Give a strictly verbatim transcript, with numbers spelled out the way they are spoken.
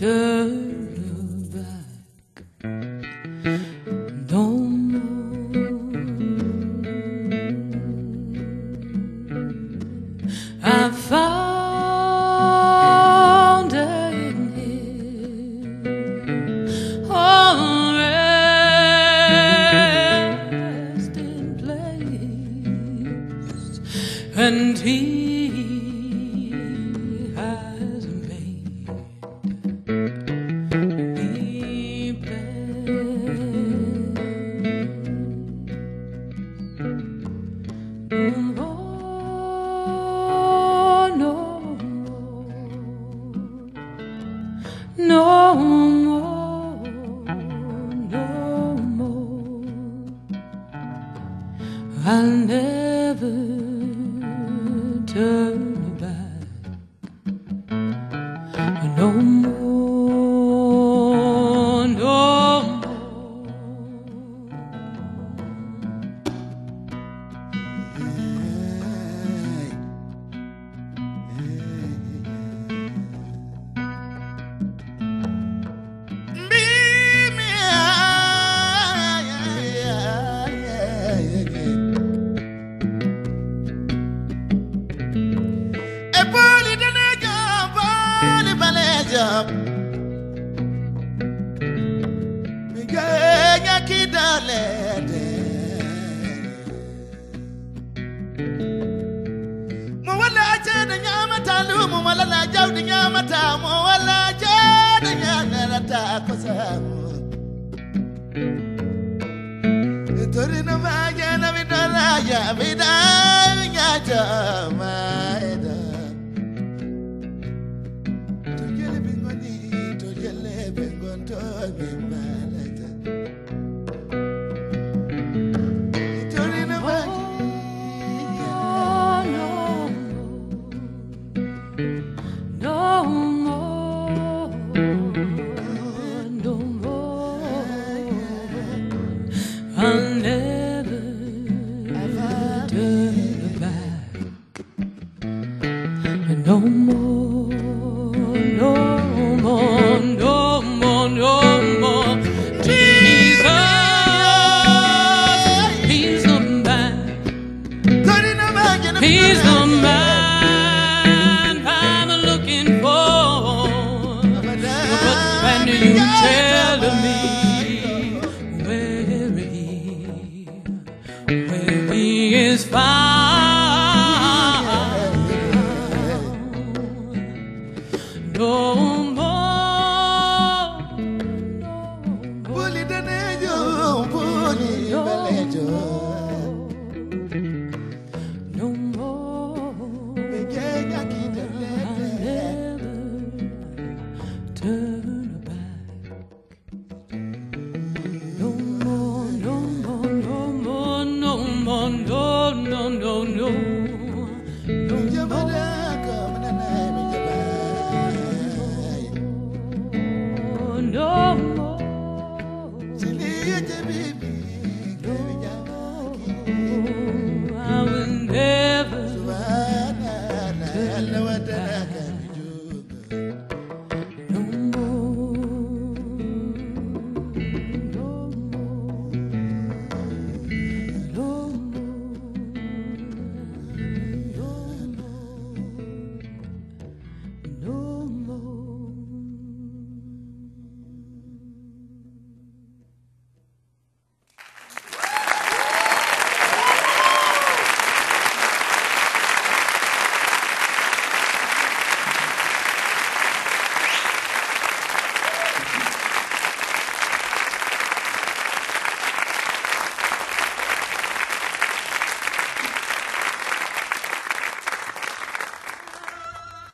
turn back no more. I found her in here, all resting place, and he has made me blessed. No more, no more, no more. I'll never turn back no more, no more. I'll never turn back no more, no more, no more, no more. Jesus, He's the man, He's the man I'm looking for. But when you tell me where he is found, no more, no more, no more. I'll never turn back. No more, no more, no more, no more, no, no, no, no, no more. No more. I will never turn back. No more. No more. No more. No more. No more.